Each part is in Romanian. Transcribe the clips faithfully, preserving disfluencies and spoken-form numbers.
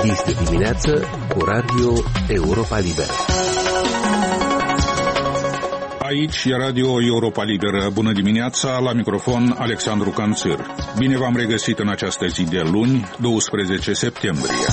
Este dimineață cu Radio Europa Liberă. Aici e Radio Europa Liberă. Bună dimineața, la microfon Alexandru Canțir. Bine v-am regăsit în această zi de luni, doisprezece septembrie.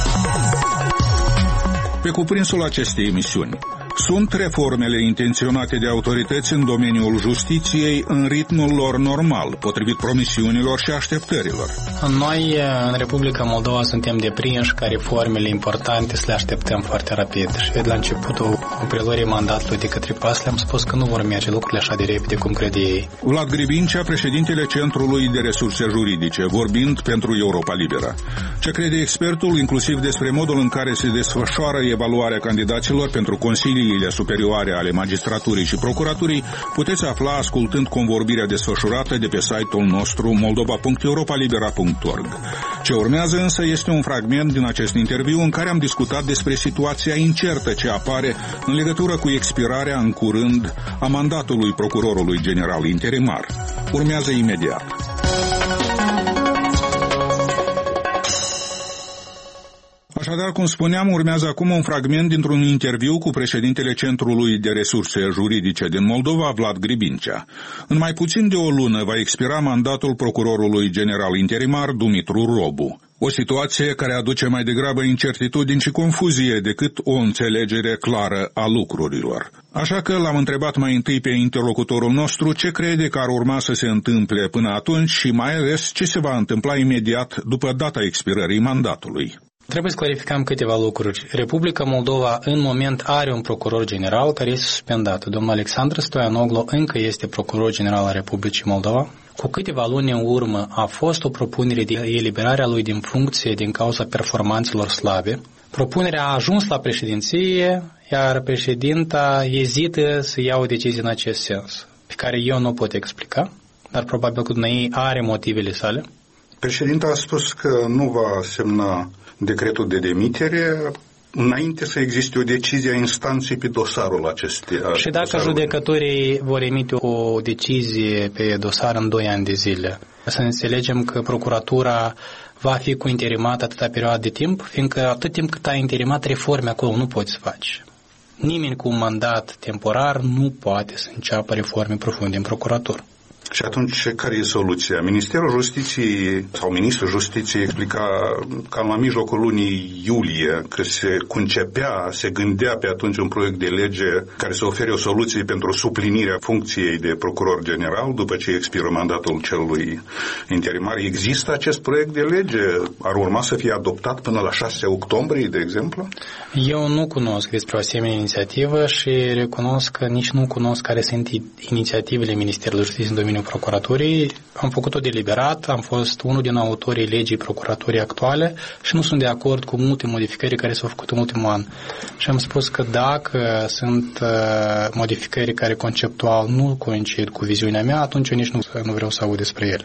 Pe cuprinsul acestei emisiuni: sunt reformele intenționate de autorități în domeniul justiției în ritmul lor normal, potrivit promisiunilor și așteptărilor? Noi, în Republica Moldova, suntem deprinși ca reformele importante să le așteptăm foarte rapid. Și la începutul preluării mandatului de către P A S le-am spus că nu vor merge lucrurile așa de repede cum crede ei. Vlad Gribincea, președintele Centrului de Resurse Juridice, vorbind pentru Europa Liberă. Ce crede expertul, inclusiv despre modul în care se desfășoară evaluarea candidaților pentru consilii superioare ale magistraturii și procuraturii, puteți afla ascultând convorbirea desfășurată de pe site-ul nostru moldova punct europa libera punct org. Ce urmează însă este un fragment din acest interviu în care am discutat despre situația incertă ce apare în legătură cu expirarea în curând a mandatului procurorului general interimar. Urmează imediat. Așadar, cum spuneam, urmează acum un fragment dintr-un interviu cu președintele Centrului de Resurse Juridice din Moldova, Vlad Gribincea. În mai puțin de o lună va expira mandatul procurorului general interimar Dumitru Robu. O situație care aduce mai degrabă incertitudini și confuzie decât o înțelegere clară a lucrurilor. Așa că l-am întrebat mai întâi pe interlocutorul nostru ce crede că ar urma să se întâmple până atunci și mai ales ce se va întâmpla imediat după data expirării mandatului. Trebuie să clarificăm câteva lucruri. Republica Moldova în moment are un procuror general care este suspendat. Domnul Alexandru Stoianoglu încă este procuror general al Republicii Moldova. Cu câteva luni în urmă a fost o propunere de eliberare a lui din funcție din cauza performanțelor slabe. Propunerea a ajuns la președinție, iar președinta ezită să ia o decizie în acest sens, pe care eu nu pot explica, dar probabil că ei are motivele sale. Președinta a spus că nu va semna decretul de demitere înainte să existe o decizie a instanței pe dosarul acesteia. Și dacă dosarul... judecătorii vor emite o decizie pe dosar în doi ani de zile, să înțelegem că procuratura va fi cu interimat atâta perioadă de timp, fiindcă atât timp cât ai interimat reforme acolo nu poți să faci. Nimeni cu un mandat temporar nu poate să înceapă reforme profunde în procuratură. Și atunci, care e soluția? Ministerul Justiției sau Ministrul Justiției explica cam la mijlocul lunii iulie că se concepea, se gândea pe atunci un proiect de lege care să ofere o soluție pentru suplinirea funcției de procuror general după ce expiră mandatul celui interimar. Există acest proiect de lege? Ar urma să fie adoptat până la șase octombrie, de exemplu? Eu nu cunosc despre o asemenea inițiativă și recunosc că nici nu cunosc care sunt inițiativele Ministerului Justiției în domeniul procuraturii. Am făcut-o deliberat, am fost unul din autorii legii procuraturii actuale și nu sunt de acord cu multe modificări care s-au făcut în ultimul an. Și am spus că dacă sunt modificări care conceptual nu coincid cu viziunea mea, atunci eu nici nu, nu vreau să aud despre ele.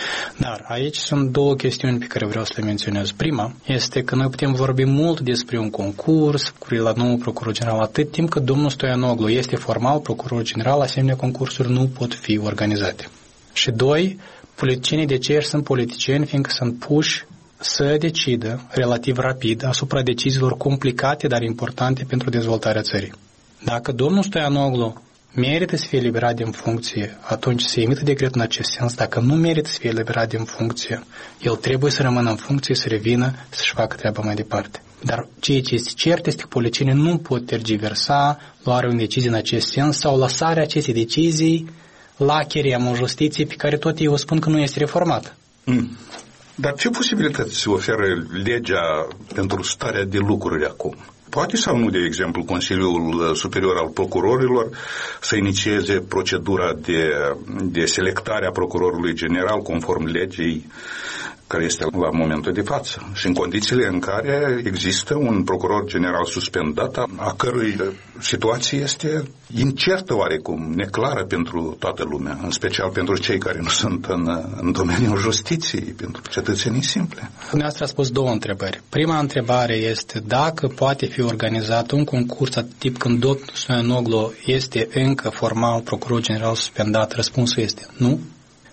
Dar aici sunt două chestiuni pe care vreau să le menționez. Prima este că noi putem vorbi mult despre un concurs cu la nou procuror general atât timp cât domnul Stoianoglu este formal procuror general, asemenea concursuri nu pot fi organizate. Și doi, politicienii de ce sunt politicieni, fiindcă sunt puși să decidă relativ rapid asupra deciziilor complicate, dar importante pentru dezvoltarea țării. Dacă domnul Stoianoglu merită să fie eliberat din funcție, atunci se emită decret în acest sens. Dacă nu merită să fie eliberat din funcție, el trebuie să rămână în funcție, să revină, să-și facă treaba mai departe. Dar ceea ce este cert este că politicienii nu pot tergiversa luarea unei decizii în acest sens sau lăsarea acestei decizii la cheremul justiției pe care tot ei o spun că nu este reformată. Mm. Dar ce posibilități oferă legea pentru starea de lucruri acum? Poate sau nu, de exemplu, Consiliul Superior al Procurorilor să inițieze procedura de, de selectare a procurorului general conform legii care este la momentul de față și în condițiile în care există un procuror general suspendat, a cărui situație este incertă oarecum, neclară pentru toată lumea, în special pentru cei care nu sunt în, în domeniul justiției, pentru cetățenii simple. Dumneavoastră a spus două întrebări. Prima întrebare este dacă poate fi organizat un concurs atât tip când domnul Stoianoglu este încă formal procuror general suspendat. Răspunsul este nu.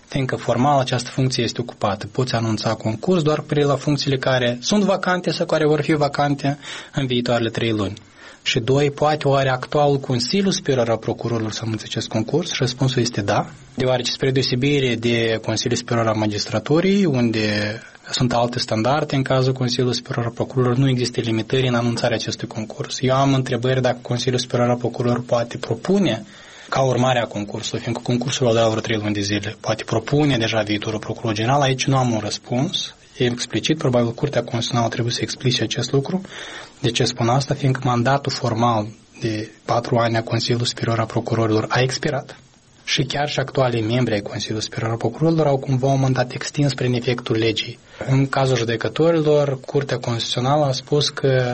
fiindcă formal această funcție este ocupată. Poți anunța concurs doar cu la funcțiile care sunt vacante sau care vor fi vacante în viitoarele trei luni. Și doi, poate oare actualul Consiliu Superior al Procurorilor să anunțe acest concurs? Răspunsul este da, deoarece spre deosebire de Consiliul Superior al Magistraturii, unde sunt alte standarde, în cazul Consiliului Superior al Procurorilor nu există limitări în anunțarea acestui concurs. Eu am întrebări dacă Consiliul Superior al Procurorilor poate propune ca urmare a concursului, fiindcă concursul va dura vreo trei luni de zile, poate propune deja viitorul procuror general, aici nu am un răspuns. E explicit, probabil Curtea Constituțională trebuie să explice acest lucru. De ce spun asta? Fiindcă mandatul formal de patru ani a Consiliului Superior al Procurorilor a expirat și chiar și actualii membri ai Consiliului Superior al Procurorilor au cumva un mandat extins prin efectul legii. În cazul judecătorilor, Curtea Constituțională a spus că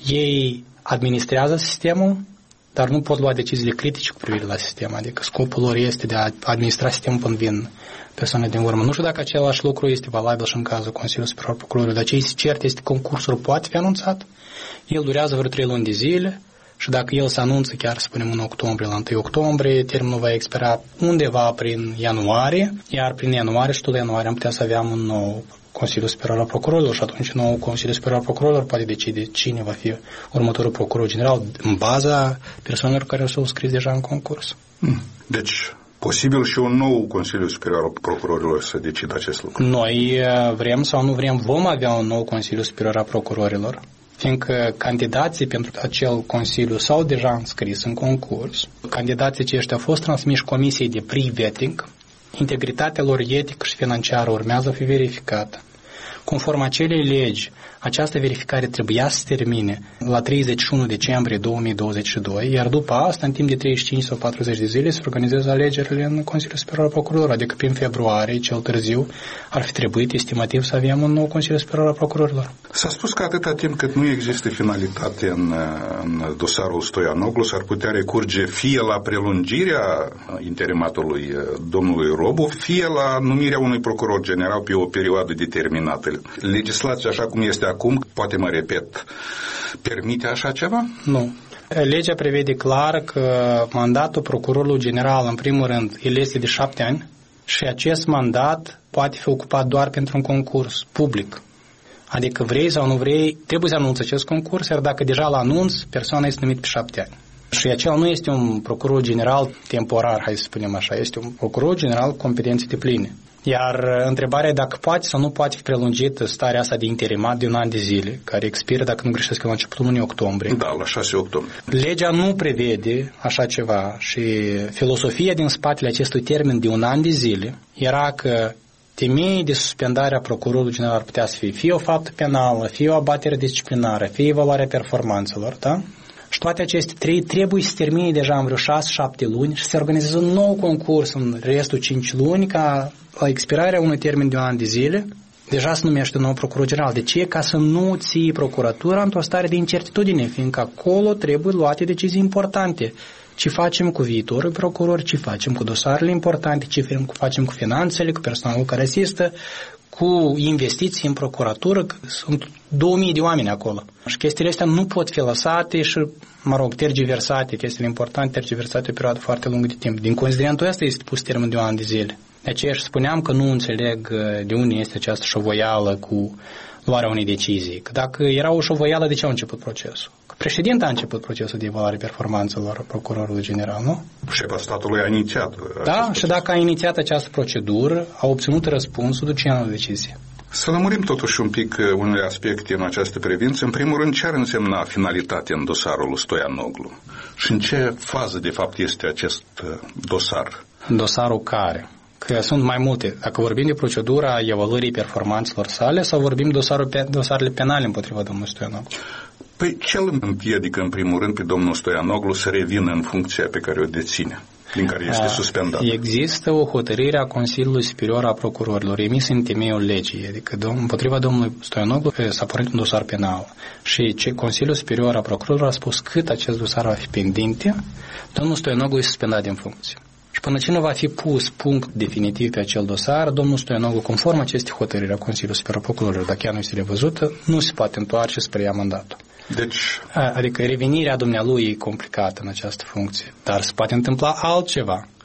ei administrează sistemul, dar nu pot lua deciziile critice cu privire la sistem, adică scopul lor este de a administra sistemul până vin persoane din urmă. Nu știu dacă același lucru este valabil și în cazul Consiliului Superior al Procurorilor, dar ce este cert este că concursul poate fi anunțat. El durează vreo trei luni de zile și dacă el se anunță chiar, să spunem, în octombrie, la întâi octombrie, termenul va expira undeva prin ianuarie, iar prin ianuarie și tot ianuarie am putea să aveam un nou Consiliul Superior al Procurorilor și atunci nou Consiliul Superior al Procurorilor poate decide cine va fi următorul procuror general în baza persoanelor care s-au scris deja în concurs. Deci, posibil și un nou Consiliu Superior al Procurorilor să decidă acest lucru. Noi vrem sau nu vrem, vom avea un nou Consiliu Superior al Procurorilor, fiindcă candidații pentru acel Consiliu s-au deja înscris în concurs. Candidații aceștia au fost transmiși Comisiei de pre-vetting, integritatea lor etică și financiară urmează a fi verificată. Conform acelei legi, această verificare trebuia să se termine la treizeci și unu decembrie două mii douăzeci și doi, iar după asta, în timp de treizeci și cinci sau patruzeci de zile, se organizează alegerile în Consiliul Superior al Procurorilor, adică prin februarie, cel târziu, ar fi trebuit estimativ să avem un nou Consiliu Superior al Procurorilor. S-a spus că atâta timp cât nu există finalitate în, în dosarul Stoianoglu, s-ar putea recurge fie la prelungirea interimatului domnului Robu, fie la numirea unui procuror general pe o perioadă determinată. Legislația, așa cum este acum, poate mă repet, permite așa ceva? Nu. Legea prevede clar că mandatul procurorului general, în primul rând, el este de șapte ani și acest mandat poate fi ocupat doar pentru un concurs public. Adică vrei sau nu vrei, trebuie să anunți acest concurs, iar dacă deja l-anunț, persoana este numită pe șapte ani. Și acela nu este un procuror general temporar, hai să spunem așa, este un procuror general cu competențe depline. Iar întrebarea e dacă poate sau nu poate fi prelungită starea asta de interimat de un an de zile, care expiră, dacă nu greșesc, la începutul lunii octombrie. Da, la șase octombrie. Legea nu prevede așa ceva și filosofia din spatele acestui termen de un an de zile era că temeii de suspendare a procurorului general ar putea să fie fie o faptă penală, fie o abatere disciplinară, fie evaluarea performanțelor, da? Și toate aceste trei trebuie să termine deja în vreo șase șapte luni și să organizeze un nou concurs în restul cinci luni ca la expirarea unui termen de un an de zile deja se numește un nou procuror general. De ce? Ca să nu ții procuratura într-o stare de incertitudine, fiindcă acolo trebuie luate decizii importante. Ce facem cu viitorul procuror, ce facem cu dosarele importante, ce facem cu finanțele, cu personalul care asistă, cu investiții în procuratură, că sunt două mii de oameni acolo. Și chestiile astea nu pot fi lăsate și, mă rog, tergiversate, chestiile importante, tergiversate o perioadă foarte lungă de timp. Din considerentul ăsta este pus termen de un an de zile. De aceea și spuneam că nu înțeleg de unde este această șovoială cu luarea unei decizii. Că dacă era o șovoială, de ce a început procesul? Că președinta a început procesul de evaluare performanțelor procurorului general, nu? Șefa statului a inițiat. Da, și dacă a inițiat această procedură, a obținut răspunsul, de ce a luat decizie? Să lămurim totuși un pic unele aspecte în această privință. În primul rând, ce ar însemna finalitate în dosarul lui Stoianoglu? Și în ce fază, de fapt, este acest dosar? Dosarul care? Că sunt mai multe. Dacă vorbim de procedura evaluării performanțelor sale sau vorbim dosarul, dosarele penale împotriva domnului Stoianoglu? Păi ce îl împiedică, în primul rând, pe domnul Stoianoglu să revină în funcția pe care o deține, din care este suspendat? Există o hotărâre a Consiliului Superior a Procurorilor emisă în temeiul legii, adică împotriva domnului Stoianoglu s-a pornit un dosar penal și ce Consiliul Superior a Procurorilor a spus cât acest dosar va fi pendinte, domnul Stoianoglu este suspendat din funcție. Și până ce nu va fi pus punct definitiv pe acel dosar, domnul Stoianoglu, conform acestei hotărâri a Consiliului Superior al Procurorilor, dacă ea nu este revăzută, nu se poate întoarce spre ea mandatul. Deci... Adică revenirea dumnealui e complicată în această funcție, dar se poate întâmpla altceva.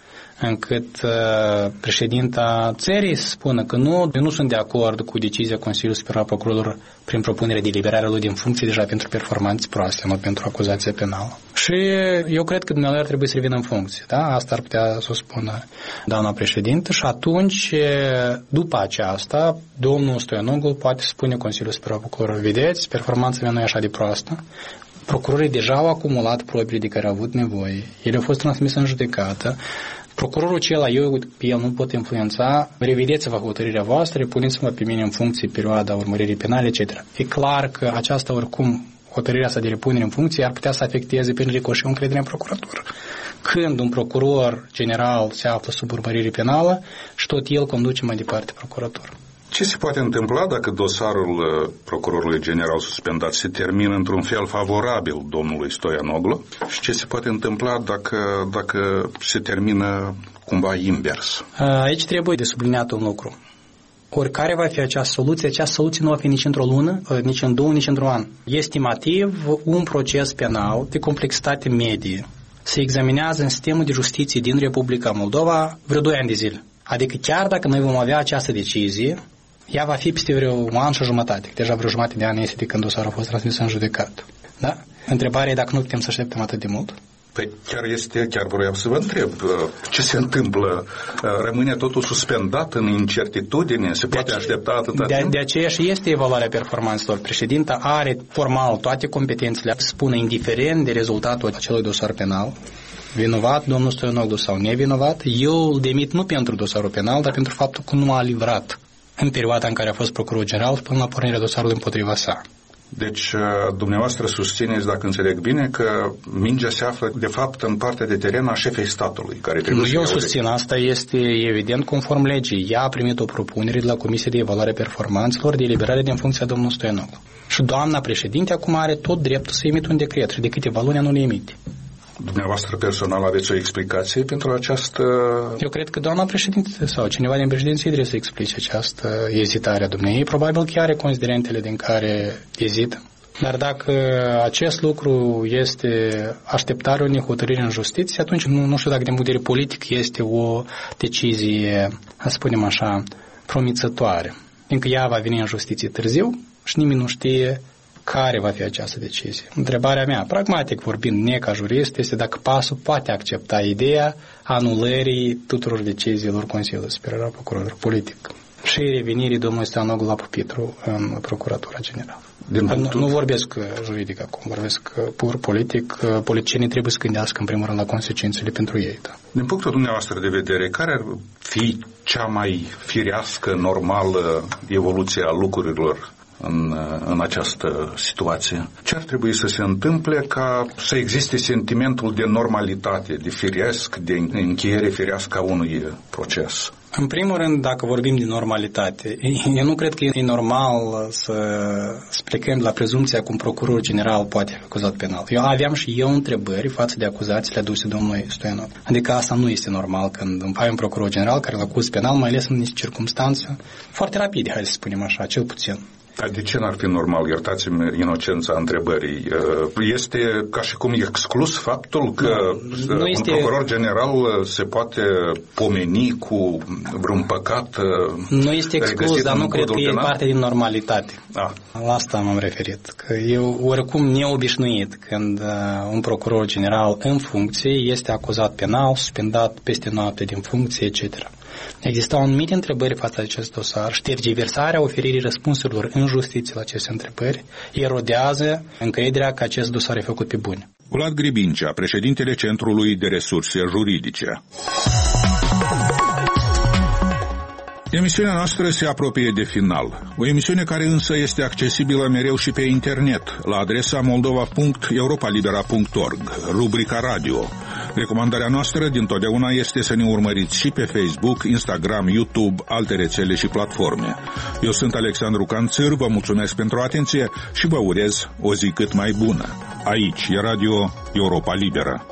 încât uh, președinta țării spună că nu, eu nu sunt de acord cu decizia Consiliului Superior al Procurorilor prin propunerea de eliberarea lui din funcție deja pentru performanțe proaste, nu pentru acuzație penală. Și eu cred că dumneavoastră trebuie să revină în funcție, da? Asta ar putea să o spună doamna președintă și atunci, după aceasta, domnul Stoianoglu poate spune Consiliul Superior al Procurorilor, vedeți, performanța mea nu e așa de proastă, procurorii deja au acumulat probele de care au avut nevoie, ele au fost transmise în judecată, procurorul acela, eu pe el nu pot influența, revedeți-vă hotărârea voastră, puneți-mă pe mine în funcție perioada urmăririi penale, et cetera. E clar că aceasta oricum, hotărârea asta de repunere în funcție ar putea să afecteze prin ricoșeu încrederea în procuratură. Când un procuror general se află sub urmărire penală și tot el conduce mai departe procuratură. Ce se poate întâmpla dacă dosarul procurorului general suspendat se termină într-un fel favorabil domnului Stoianoglu și ce se poate întâmpla dacă, dacă se termină cumva invers? Aici trebuie de subliniat un lucru. Oricare va fi această soluție, această soluție nu va fi nici într-o lună, nici în două, nici într-un an. Estimativ, un proces penal de complexitate medie se examinează în sistemul de justiție din Republica Moldova vreo doi ani de zile. Adică chiar dacă noi vom avea această decizie, ea va fi peste vreo un an și o jumătate. Deja vreo jumătate de an este de când dosarul a fost transmis în judecat. Da? Întrebarea e dacă nu putem să așteptăm atât de mult. Păi chiar este, chiar vreau să vă întreb, ce se întâmplă? Rămâne totul suspendat în incertitudine? Se poate de aștepta atâta de, timp? De aceea și este evaluarea performanțelor. Președinta are formal toate competențele să spună indiferent de rezultatul acelui dosar penal, vinovat domnul Stoianoglu sau nevinovat, eu îl demit nu pentru dosarul penal, dar pentru faptul că nu a livrat în perioada în care a fost procuror general până la pornirea dosarului împotriva sa. Deci, dumneavoastră susțineți, dacă înțeleg bine, că mingea se află, de fapt, în partea de teren a șefei statului, care trebuie să... Eu susțin, asta este evident conform legii. Ea a primit o propunere de la Comisia de Evaluare Performanțelor de eliberare din funcția domnului Stoianoglu. Și doamna președinte acum are tot dreptul să emite un decret și de câteva luni nu le emite. Dumneavoastră personal aveți o explicație pentru această... Eu cred că doamna președinte sau cineva din președinție trebuie să explice această ezitare a dumneavoastră. Probabil că are considerentele din care ezită. Dar dacă acest lucru este așteptarea unei hotărâri în justiție, atunci nu, nu știu dacă din vedere politic este o decizie, să spunem așa, promițătoare. Fiindcă ea va veni în justiție târziu și nimeni nu știe care va fi această decizie. Întrebarea mea, pragmatic vorbind, ne ca jurist, este dacă pasul poate accepta ideea anulării tuturor deciziilor Consiliului Superior al Procurorilor politic și revenirii domnului Stoianoglu la pupitru în Procuratura Generală. Nu, nu vorbesc juridic acum, vorbesc pur politic. Politicienii trebuie să gândească în primul rând la consecințele pentru ei. Da. Din punctul dumneavoastră de vedere, care ar fi cea mai firească, normală evoluție a lucrurilor în, în această situație? Ce ar trebui să se întâmple ca să existe sentimentul de normalitate, de firesc, de încheiere firească a unui proces? În primul rând, dacă vorbim de normalitate, eu nu cred că e normal să, să plecăm la prezumția cum procurorul general poate fi acuzat penal. Eu aveam și eu întrebări față de acuzațiile aduse domnului Stoianoglu. Adică asta nu este normal când îmi ai un procuror general care îl acuz penal, mai ales în niște circumstanțe foarte rapide, hai să spunem așa, cel puțin. Dar de ce n-ar fi normal? Iertați-mi inocența întrebării. Este ca și cum exclus faptul că nu, nu este... un procuror general se poate pomeni cu vreun păcat? Nu este exclus, dar nu cred că penal? E parte din normalitate. Ah. La asta m-am referit. Că eu oricum neobișnuit când un procuror general în funcție este acuzat penal, suspendat peste noapte din funcție, et cetera. Existau anumite întrebări față de acest dosar și tergiversarea oferirii răspunsurilor în justiție la aceste întrebări erodează încrederea că acest dosar e făcut pe bune. Vlad Gribincea, președintele Centrului de Resurse Juridice. Emisiunea noastră se apropie de final. O emisiune care însă este accesibilă mereu și pe internet, la adresa moldova punct europalibera punct org, rubrica radio. Recomandarea noastră dintotdeauna este să ne urmăriți și pe Facebook, Instagram, YouTube, alte rețele și platforme. Eu sunt Alexandru Canțir, vă mulțumesc pentru atenție și vă urez o zi cât mai bună. Aici e Radio Europa Liberă.